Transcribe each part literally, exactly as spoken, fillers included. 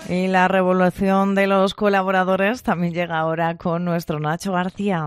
Y la revolución de los colaboradores también llega ahora con nuestro Nacho García,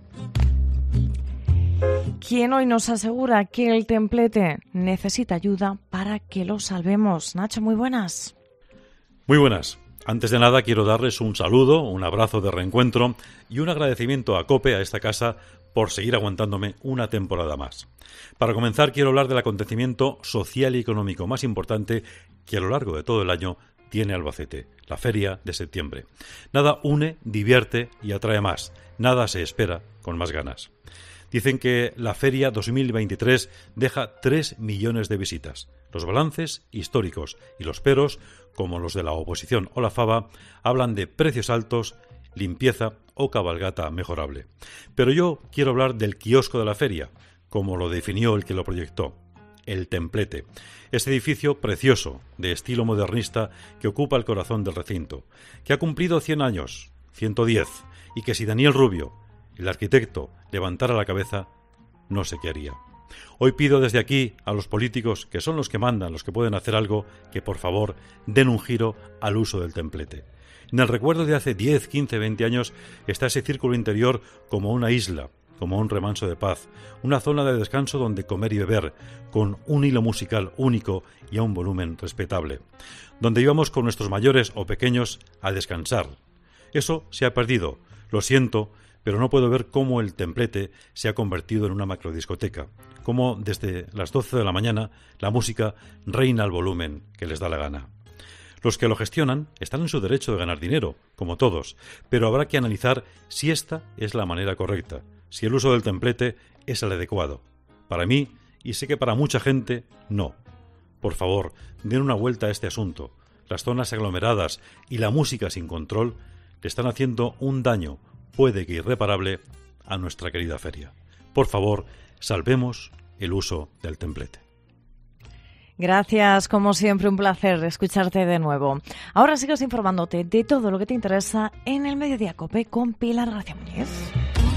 quien hoy nos asegura que el templete necesita ayuda para que lo salvemos. Nacho, muy buenas. Muy buenas. Antes de nada quiero darles un saludo, un abrazo de reencuentro y un agradecimiento a COPE, a esta casa, por seguir aguantándome una temporada más. Para comenzar quiero hablar del acontecimiento social y económico más importante que a lo largo de todo el año tiene Albacete, la Feria de Septiembre. Nada une, divierte y atrae más. Nada se espera con más ganas. Dicen que la Feria dos mil veintitrés deja tres millones de visitas. Los balances históricos y los peros, como los de la oposición o la fava, hablan de precios altos, limpieza o cabalgata mejorable. Pero yo quiero hablar del kiosco de la feria, como lo definió el que lo proyectó, el Templete. Este edificio precioso, de estilo modernista, que ocupa el corazón del recinto, que ha cumplido cien años, ciento diez, y que si Daniel Rubio, el arquitecto, levantara la cabeza, no sé qué haría. Hoy pido desde aquí a los políticos, que son los que mandan, los que pueden hacer algo, que por favor den un giro al uso del templete. En el recuerdo de hace diez, quince, veinte años está ese círculo interior como una isla, como un remanso de paz, una zona de descanso donde comer y beber, con un hilo musical único y a un volumen respetable, donde íbamos con nuestros mayores o pequeños a descansar. Eso se ha perdido, lo siento, pero no puedo ver cómo el templete se ha convertido en una macrodiscoteca, cómo desde las doce de la mañana la música reina al volumen que les da la gana. Los que lo gestionan están en su derecho de ganar dinero, como todos, pero habrá que analizar si esta es la manera correcta, si el uso del templete es el adecuado. Para mí, y sé que para mucha gente, no. Por favor, den una vuelta a este asunto. Las zonas aglomeradas y la música sin control le están haciendo un daño, puede que irreparable, a nuestra querida feria. Por favor, salvemos el uso del templete. Gracias, como siempre, un placer escucharte de nuevo. Ahora sigues informándote de todo lo que te interesa en el Mediodía COPE con Pilar García Muñiz.